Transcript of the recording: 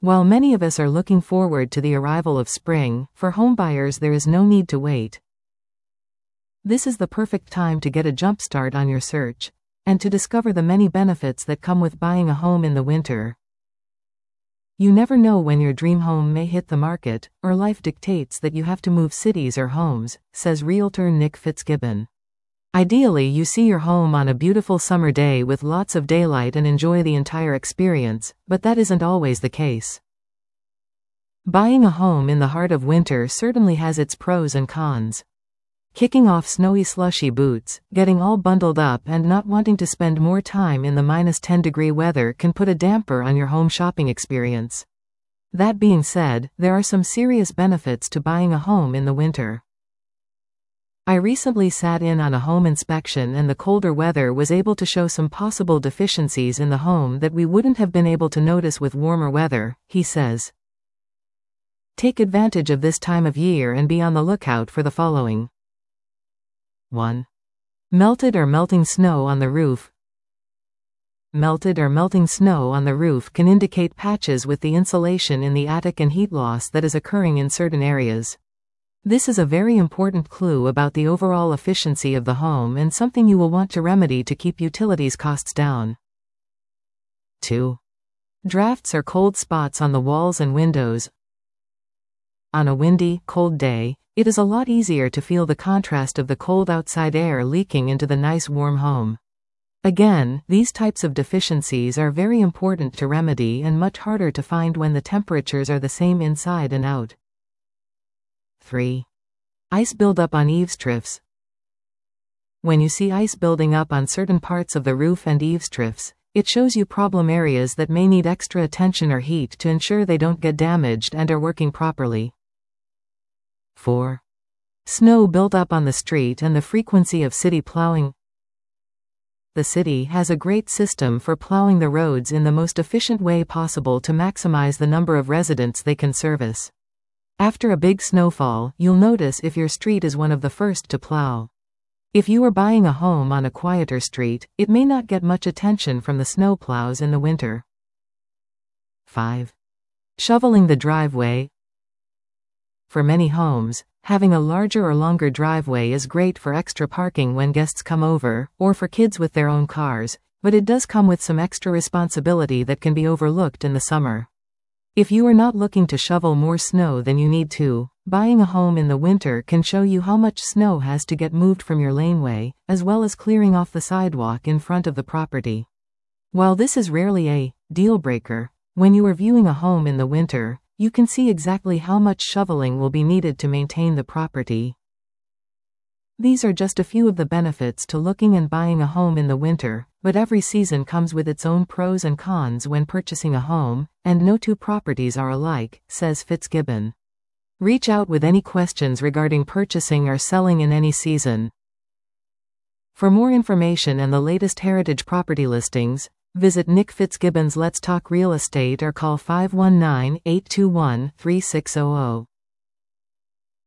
While many of us are looking forward to the arrival of spring, for homebuyers there is no need to wait. This is the perfect time to get a jump start on your search, and to discover the many benefits that come with buying a home in the winter. You never know when your dream home may hit the market, or life dictates that you have to move cities or homes, says realtor Nick Fitzgibbon. Ideally, you see your home on a beautiful summer day with lots of daylight and enjoy the entire experience, but that isn't always the case. Buying a home in the heart of winter certainly has its pros and cons. Kicking off snowy slushy boots, getting all bundled up and not wanting to spend more time in the -10-degree weather can put a damper on your home shopping experience. That being said, there are some serious benefits to buying a home in the winter. I recently sat in on a home inspection and the colder weather was able to show some possible deficiencies in the home that we wouldn't have been able to notice with warmer weather, he says. Take advantage of this time of year and be on the lookout for the following. 1. Melted or melting snow on the roof. Melted or melting snow on the roof can indicate patches with the insulation in the attic and heat loss that is occurring in certain areas. This is a very important clue about the overall efficiency of the home and something you will want to remedy to keep utilities costs down. 2. Drafts or cold spots on the walls and windows. On a windy, cold day, it is a lot easier to feel the contrast of the cold outside air leaking into the nice warm home. Again, these types of deficiencies are very important to remedy and much harder to find when the temperatures are the same inside and out. 3. Ice buildup on eaves drifts. When you see ice building up on certain parts of the roof and eaves drifts, it shows you problem areas that may need extra attention or heat to ensure they don't get damaged and are working properly. 4. Snow built up on the street and the frequency of city plowing. The city has a great system for plowing the roads in the most efficient way possible to maximize the number of residents they can service. After a big snowfall, you'll notice if your street is one of the first to plow. If you are buying a home on a quieter street, it may not get much attention from the snow plows in the winter. 5. Shoveling the driveway. For many homes, having a larger or longer driveway is great for extra parking when guests come over, or for kids with their own cars, but it does come with some extra responsibility that can be overlooked in the summer. If you are not looking to shovel more snow than you need to, buying a home in the winter can show you how much snow has to get moved from your laneway, as well as clearing off the sidewalk in front of the property. While this is rarely a deal breaker, when you are viewing a home in the winter, you can see exactly how much shoveling will be needed to maintain the property. These are just a few of the benefits to looking and buying a home in the winter, but every season comes with its own pros and cons when purchasing a home, and no two properties are alike, says Fitzgibbon. Reach out with any questions regarding purchasing or selling in any season. For more information and the latest Heritage property listings, visit Nick Fitzgibbon's Let's Talk Real Estate or call 519-821-3600.